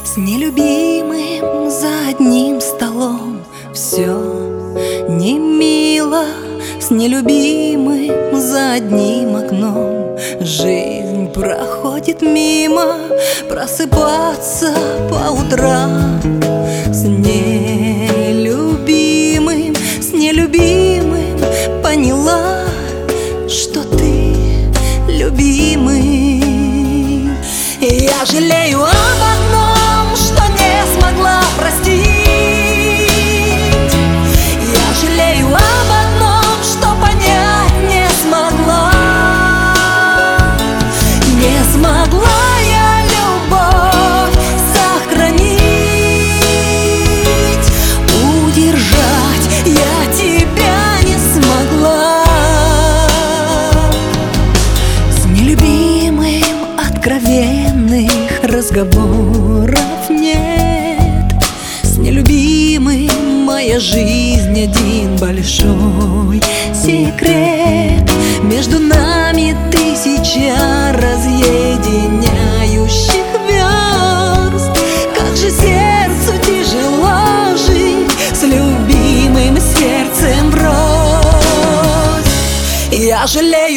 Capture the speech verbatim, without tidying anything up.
С нелюбимым за одним столом все не мило, с нелюбимым за одним окном жизнь проходит мимо. Просыпаться по утрам с нелюбимым, с нелюбимым поняла, что ты любимый. Я жалею об одном, что не смогла простить. Я жалею об одном, что понять не смогла. Не смогла я любовь сохранить, удержать я тебя не смогла. С нелюбимым откровенных разговоров нет, с нелюбимым моя жизнь один большой секрет. Между нами тысяча разъединяющих верст. Как же сердцу тяжело жить с любимым сердцем врозь. Я жалею